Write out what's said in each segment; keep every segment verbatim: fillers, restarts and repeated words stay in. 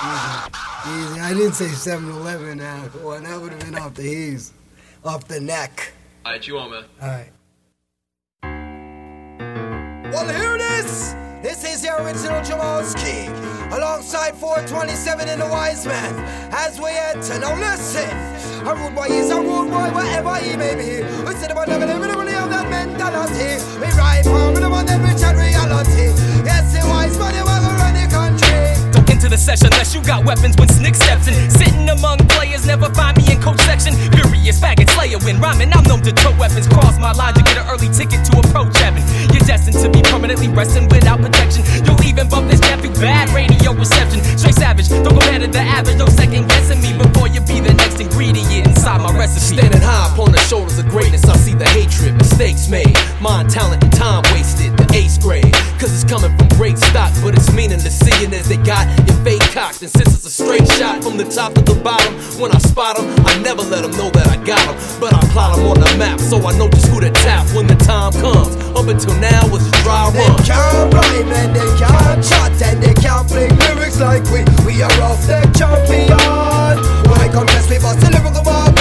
Easy. I didn't say seven eleven now. Well, that would have been off the heaves. Off the neck. Alright, you want, man? Alright. Well, hear this! This is the original Jamalski, alongside four twenty-seven and the Wise Man, as we enter. Now listen, a rude boy is a rude boy, whatever he may be. We sit about never, never, never have that mentality. We ride from the one that we chat reality. Yes, the Wise Man, they want to run the country. Don't enter the session unless you got weapons when Snick steps in. Sitting among players, never find me in coach section. Furious faggot slayer when rhyming, I'm known to tow weapons. Cross my line to get an early ticket to approach heaven. You're destined to be permanently resting without protection. You'll even bump this jam through bad radio reception. Straight savage, don't compare to the average. No second guessing me before you be the next ingredient inside my recipe. Standing high upon the shoulders of greatness, I see the hatred, mistakes made, mind, talent, and time wasted. The eighth grade, cause it's coming from great stock, but it's meaningless seeing as they got your fake cocked. And since it's a straight shot from the top to the bottom, when I spot them, I never let them know that I got them. But I plot them on the map, so I know just who to tap when the time comes. Up until now, it's a dry run. They can't rhyme and they can't chat and they can't fling lyrics like we. We are off the champion. Why come test me bust the lyrical bar?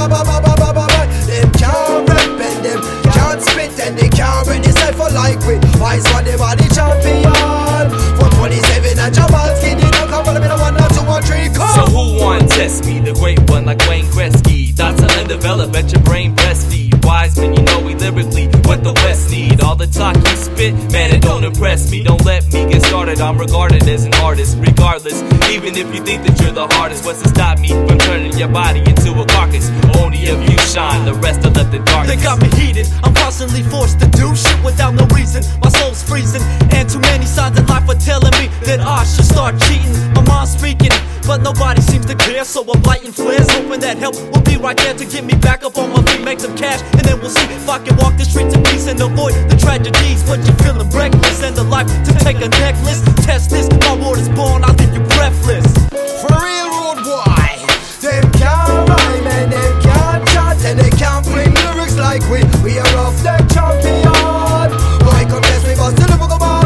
Them can't rap and them can't spit and they can't read the cipher like we. Why is what they are the champion? For twenty-seven and Jamalski, they don't come for me, one, two, one, three, come. So who want to test me? The great one like Wayne Gretzky. Thoughts on develop, let your brain breastfeed. Wise man, you know we lyrically what the West need. All the talk you spit, man, it don't impress me. Don't let me get started, I'm regarded as an artist. Regardless, even if you think that you're the hardest, what's to stop me from turning your body into a carcass? Only if you shine, the rest are left in darkness. They got me heated, I'm constantly forced to do shit without no reason. My soul's freezing, and too many signs in life are telling me that I should start cheating. My mind's speaking, but nobody seems to care, so I'm lighting flares, hoping that help will be right there to get me back up on my feet, make some cash, and then we'll see if I can walk the streets in peace and avoid the tragedies. But you're feeling reckless, and the life to take a necklace. Test this, my word is born, I'll leave you breathless. For real, rude boy, them can't rhyme and them can't chat and they can't fling lyrics like we. We are off the champion. Why come test me bust the lyrical bar?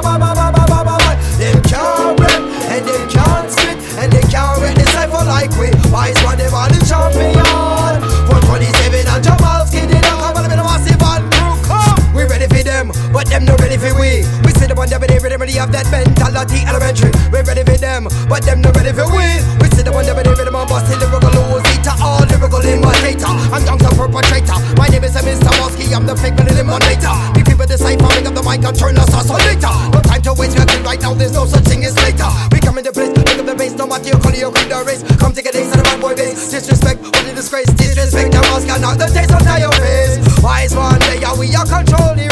Them can't rap and they can't spit and they can't read the cipher like we. Why is what they are the champion? For twenty-seven and Jamalski, they don't come on a massive and crew come. We ready for them, but them not ready for we. We sit up on them, they ready, ready have that mentality elementary. We ready for them, but them not ready for we. We sit up on them, they ready, man, bust the lyrical losey to all lyrical imitator. I'm young, some perpetrator. My name is Mister Mosky, I'm the fake man eliminator. The people decipher, pick up the mic and turn us oscillator. No time to waste, we're good right now, there's no such thing as later. We come in the place, pick up the bass, no matter your color, your creed or race. Come take a taste of the bad boy bass. Disrespect, only disgrace, disrespect, the mask, not the taste on your face. Wise one, day, we are controlling.